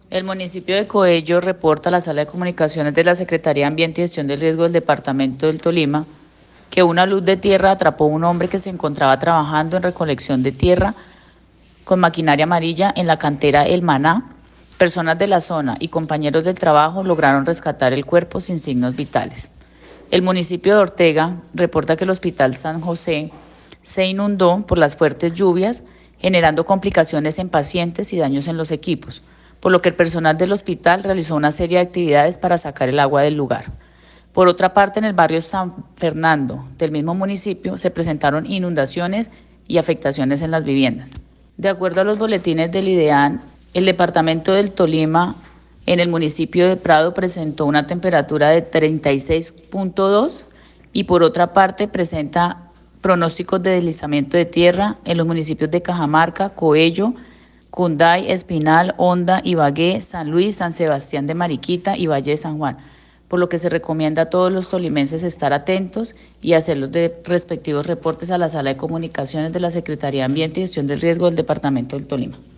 El municipio de Coello reporta a la Sala de Comunicaciones de la Secretaría de Ambiente y Gestión del Riesgo del Departamento del Tolima que una luz de tierra atrapó a un hombre que se encontraba trabajando en recolección de tierra con maquinaria amarilla en la cantera El Maná. Personas de la zona y compañeros del trabajo lograron rescatar el cuerpo sin signos vitales. El municipio de Ortega reporta que el Hospital San José se inundó por las fuertes lluvias, generando complicaciones en pacientes y daños en los equipos, por lo que el personal del hospital realizó una serie de actividades para sacar el agua del lugar. Por otra parte, en el barrio San Fernando del mismo municipio se presentaron inundaciones y afectaciones en las viviendas. De acuerdo a los boletines del IDEAN, el departamento del Tolima en el municipio de Prado presentó una temperatura de 36.2 y por otra parte presenta pronósticos de deslizamiento de tierra en los municipios de Cajamarca, Coello, Cunday, Espinal, Honda, Ibagué, San Luis, San Sebastián de Mariquita y Valle de San Juan, por lo que se recomienda a todos los tolimenses estar atentos y hacer los respectivos reportes a la Sala de Comunicaciones de la Secretaría de Ambiente y Gestión del Riesgo del Departamento del Tolima.